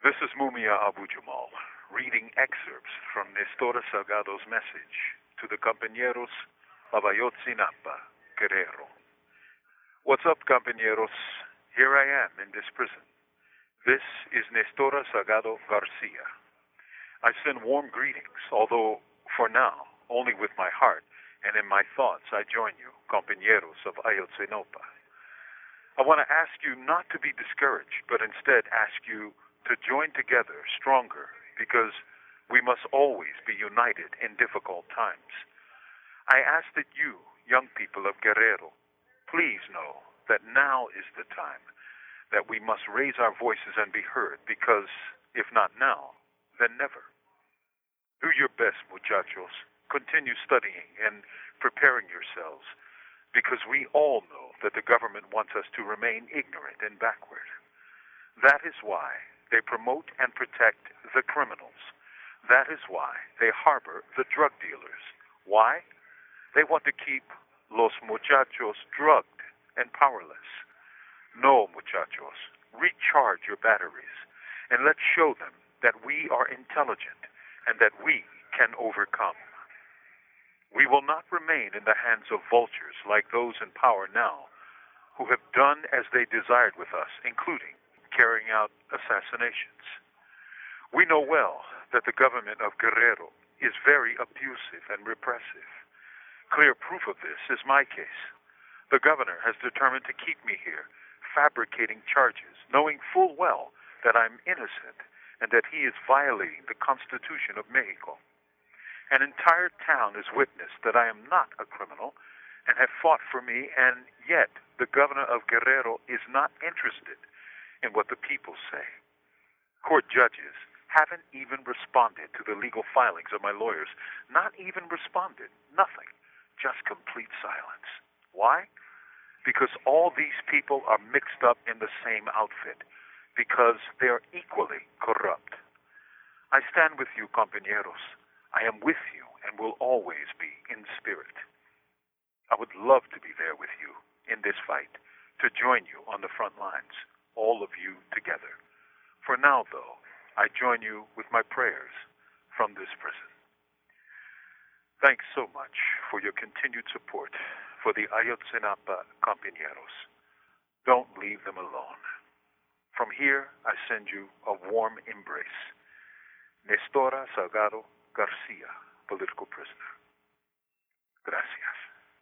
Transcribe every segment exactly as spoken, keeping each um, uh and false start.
This is Mumia Abu Jamal, reading excerpts from Nestor Salgado's message to the compañeros of Ayotzinapa, Guerrero. What's up, compañeros? Here I am in this prison. This is Nestor Salgado Garcia. I send warm greetings, although, for now, only with my heart, and in my thoughts I join you, compañeros of Ayotzinapa. I want to ask you not to be discouraged, but instead ask you to join together stronger, because we must always be united in difficult times. I ask that you, young people of Guerrero, please know that now is the time that we must raise our voices and be heard, because if not now, then never. Do your best, muchachos. Continue studying and preparing yourselves, because we all know that the government wants us to remain ignorant and backward. That is why they promote and protect the criminals. That is why they harbor the drug dealers. Why? They want to keep los muchachos drugged and powerless. No, muchachos, recharge your batteries, and let's show them that we are intelligent and that we can overcome. We will not remain in the hands of vultures like those in power now, who have done as they desired with us, including carrying out assassinations. We know well that the government of Guerrero is very abusive and repressive. Clear proof of this is my case. The governor has determined to keep me here, fabricating charges, knowing full well that I'm innocent and that he is violating the Constitution of Mexico. An entire town has witnessed that I am not a criminal and have fought for me, and yet the governor of Guerrero is not interested in what the people say. Court judges haven't even responded to the legal filings of my lawyers. Not even responded. Nothing. Just complete silence. Why? Because all these people are mixed up in the same outfit. Because they are equally corrupt. I stand with you, compañeros. I am with you and will always be in spirit. I would love to be there with you in this fight, to join you on the front lines, all of you together. For now, though, I join you with my prayers from this prison. Thanks so much for your continued support for the Ayotzinapa compañeros. Don't leave them alone. From here, I send you a warm embrace. Nestor Salgado Garcia, political prisoner. Gracias.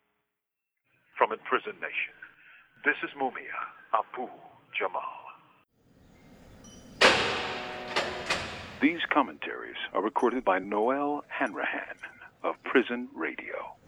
From Imprisoned Nation, this is Mumia Abu Jamal. These commentaries are recorded by Noel Hanrahan of Prison Radio.